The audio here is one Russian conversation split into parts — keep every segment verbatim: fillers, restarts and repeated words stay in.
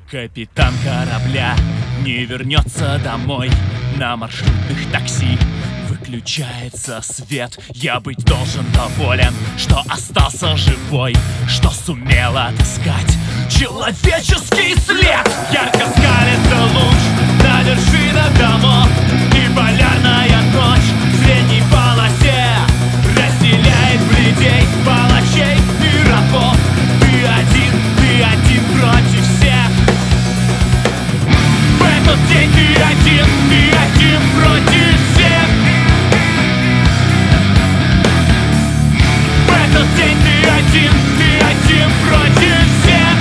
Капитан корабля не вернется домой. На маршрутных такси выключается свет. Я быть должен доволен, что остался живой, что сумел отыскать человеческий след. Ярко скалится луч на вершинах домов, и полярная ночь в средней полосе разделяет людей, палачей и рабов. Ты один, ты один против всех. В этот день ты один, ты один против всех. В этот день ты один, ты один против всех.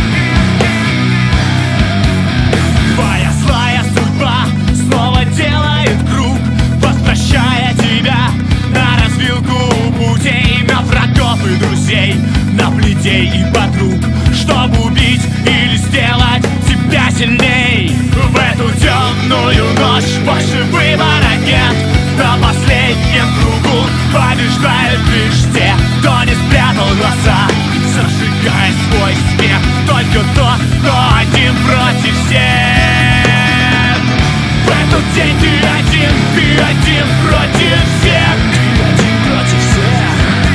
Твоя злая судьба снова делает круг, возвращая тебя на развилку путей, на врагов и друзей, на плетей и подруг, чтобы убить или сделать тебя сильней. В эту темную ночь больше выбора нет. На последнем кругу побеждают лишь те, кто не спрятал глаза, зажигая свой смех. Только тот, кто один против всех. В этот день ты один, ты один против всех. Ты один против всех.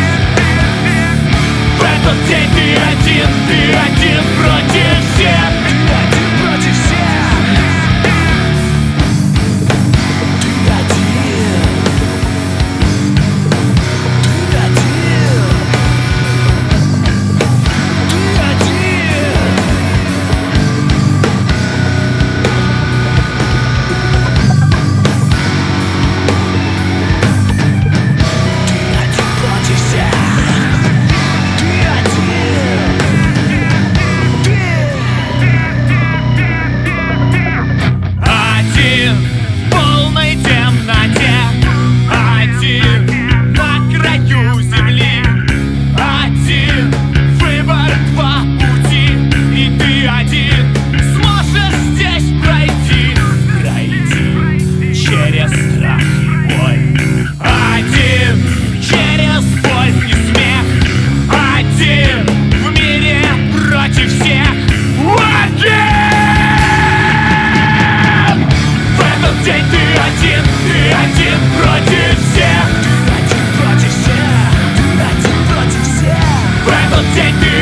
В этот день ты один, ты один против всех. Ты один против всех. Ты один. Ты один. Ты один. Ты один против всех. Ты один. Один в полной темноте, один на краю земли, один выбор, два пути, и ты один сможешь здесь пройти, пройти через страх и боль. Один через боль и смех, один в мире против всех. Один! В этот день ты один, ты один против всех. Ты один против всех. Ты один против всех. В этот день ты